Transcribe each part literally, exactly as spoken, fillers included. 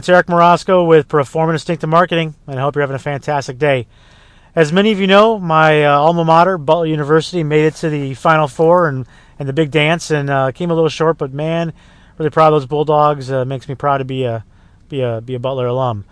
It's Eric Morosco with Performance Instinctive Marketing, and I hope you're having a fantastic day. As many of you know, my uh, alma mater, Butler University, made it to the Final Four and, and the big dance, and uh, came a little short. But man, really proud of those Bulldogs. Uh, makes me proud to be a be a be a Butler alum.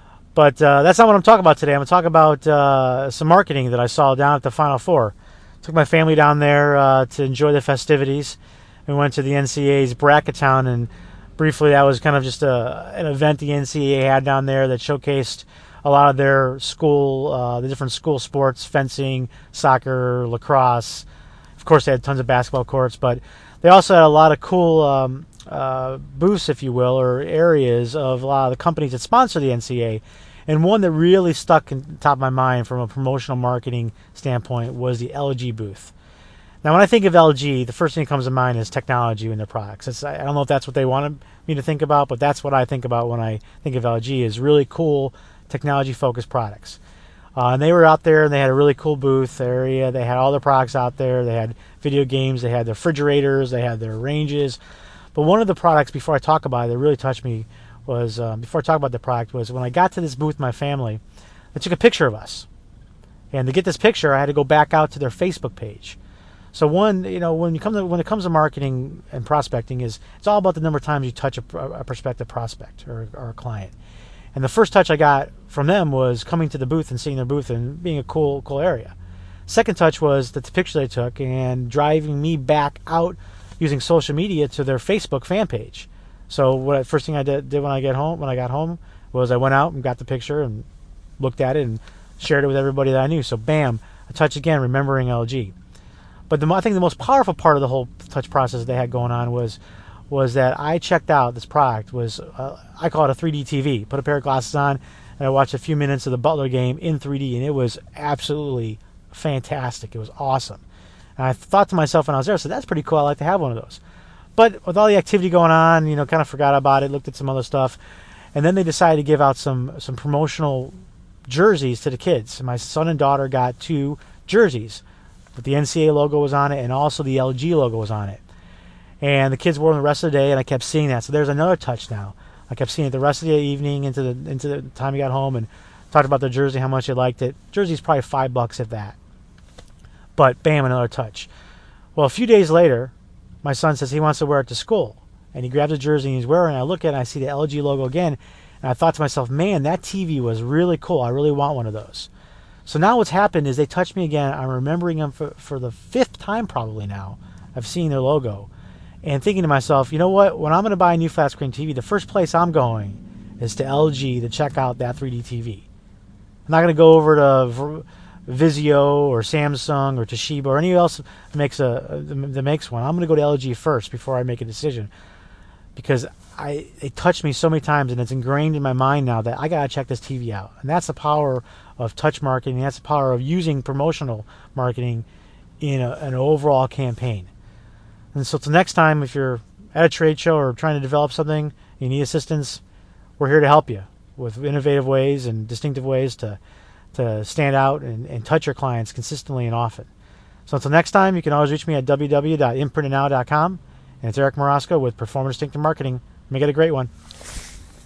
But uh, that's not what I'm talking about today. I'm going to talk about uh, some marketing that I saw down at the Final Four. Took my family down there uh, to enjoy the festivities. We went to the N C A A's Bracketown, and briefly, that was kind of just a, an event the N C A A had down there that showcased a lot of their school, uh, the different school sports, fencing, soccer, lacrosse. Of course, they had tons of basketball courts, but they also had a lot of cool um, uh, booths, if you will, or areas of a lot of the companies that sponsor the N C A A. And one that really stuck in the top of my mind from a promotional marketing standpoint was the L G booth. Now, when I think of L G, the first thing that comes to mind is technology in their products. It's, I don't know if that's what they wanted me to think about, but that's what I think about when I think of L G, is really cool technology-focused products. Uh, and they were out there, and they had a really cool booth area. They had all their products out there. They had video games. They had their refrigerators. They had their ranges. But one of the products, before I talk about it, that really touched me was, uh, before I talk about the product, was when I got to this booth with my family, they took a picture of us. And to get this picture, I had to go back out to their Facebook page. So one, you know, when you come to, when it comes to marketing and prospecting, is it's all about the number of times you touch a, a prospective prospect or, or a client. And the first touch I got from them was coming to the booth and seeing their booth and being a cool, cool area. Second touch was that the picture they took and driving me back out using social media to their Facebook fan page. So what first thing I did, did when I get home, when I got home, was I went out and got the picture and looked at it and shared it with everybody that I knew. So bam, a touch again, remembering L G. But the, I think the most powerful part of the whole touch process they had going on was was that I checked out this product. Was uh, I call it a three D T V. Put a pair of glasses on, and I watched a few minutes of the Butler game in three D, and it was absolutely fantastic. It was awesome. And I thought to myself when I was there, I said, that's pretty cool. I'd like to have one of those. But with all the activity going on, you know, kind of forgot about it, looked at some other stuff. And then they decided to give out some, some promotional jerseys to the kids. My son and daughter got two jerseys. But the N C A A logo was on it, and also the L G logo was on it. And the kids wore them the rest of the day, and I kept seeing that. So there's another touch now. I kept seeing it the rest of the evening into the into the time we got home, and talked about the jersey, how much they liked it. Jersey's probably five bucks at that. But bam, another touch. Well, a few days later, my son says he wants to wear it to school, and he grabs a jersey and he's wearing it. I look at it, and I see the L G logo again, and I thought to myself, man, that T V was really cool. I really want one of those. So now what's happened is they touched me again. I'm remembering them for, for the fifth time probably now of seeing their logo and thinking to myself, you know what? When I'm going to buy a new flat screen T V, the first place I'm going is to L G to check out that three D T V. I'm not going to go over to Vizio or Samsung or Toshiba or anyone else that makes, a, that makes one. I'm going to go to L G first before I make a decision, because I it touched me so many times, and it's ingrained in my mind now that I got to check this T V out. And that's the power of touch marketing. That's the power of using promotional marketing in a, an overall campaign. And so till next time, if you're at a trade show or trying to develop something, you need assistance, we're here to help you with innovative ways and distinctive ways to, to stand out and, and touch your clients consistently and often. So until next time, you can always reach me at w w w dot imprint it now dot com. And it's Eric Morosco with Performance Instinctive Marketing. Make it a great one.